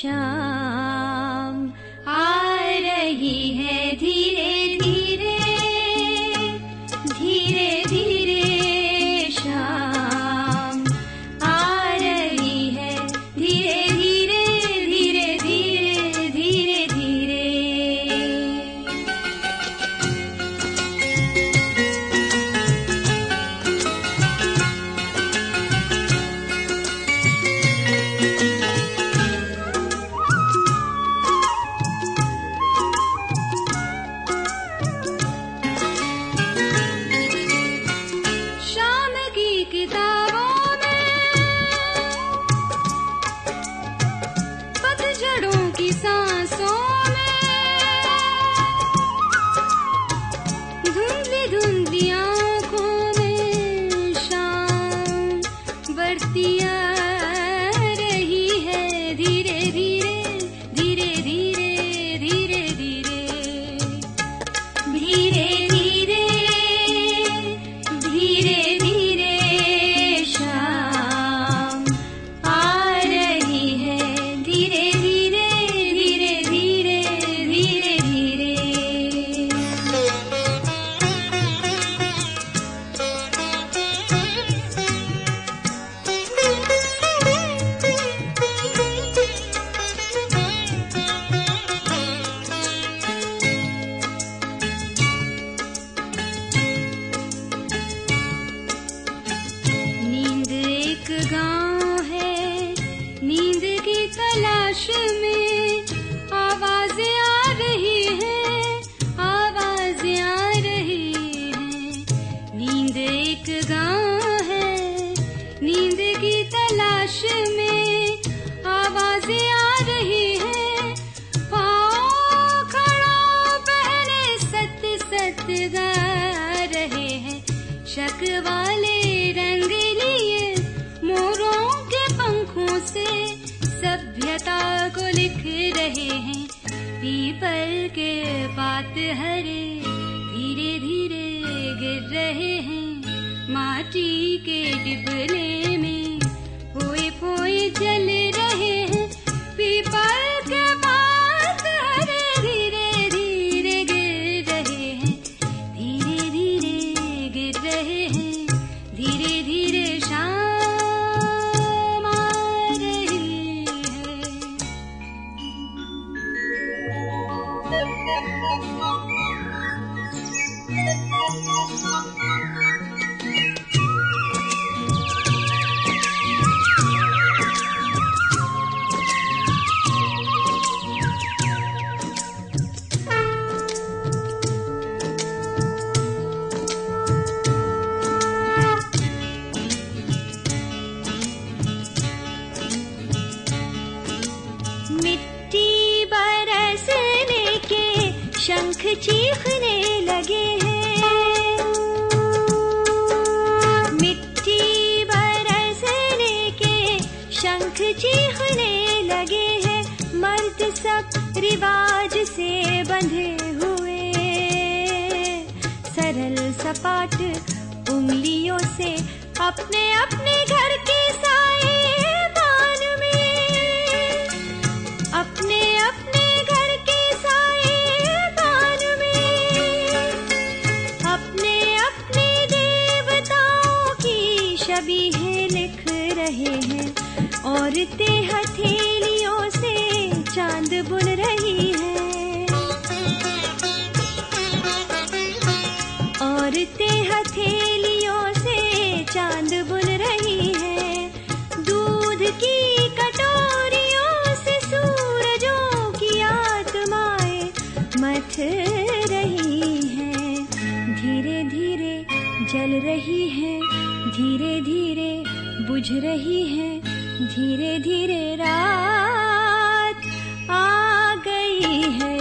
शाम आ रही है धीरे धीरे, धीरे धीरे शाम आ रही है धीरे धीरे, धीरे धीरे, धीरे धीरे। शक वाले रंग लिए मोरों के पंखों से सभ्यता को लिख रहे हैं। पीपल के पात हरे धीरे धीरे गिर रहे हैं, माटी के डिबले में पोए पोए जल रहे हैं। पीपल के पात हरे धीरे धीरे गिर रहे हैं, धीरे धीरे गिर रहे हैं, धीरे धीरे शाम आ रही है। मिट्टी बरसने के शंख चीखने लगे हैं, मिट्टी बरसने के शंख चीखने लगे हैं। मर्द सब रिवाज से बंधे हुए, सरल सपाट उंगलियों से अपने अपने घर के साएबान में, अपने अपने घर के साएबान में, अपने अपने देवताओं की शबीहें लिख रहे हैं। औरतें हथेलियों से चांद बुन रही हैं, औरतें हथेलियों से चांद बुन रही हैं। दूध की कटोरियों से सूरजों की आत्माएं मथ रही हैं, धीरे धीरे जल रही हैं, धीरे धीरे बुझ रही हैं, धीरे धीरे रात आ गई है।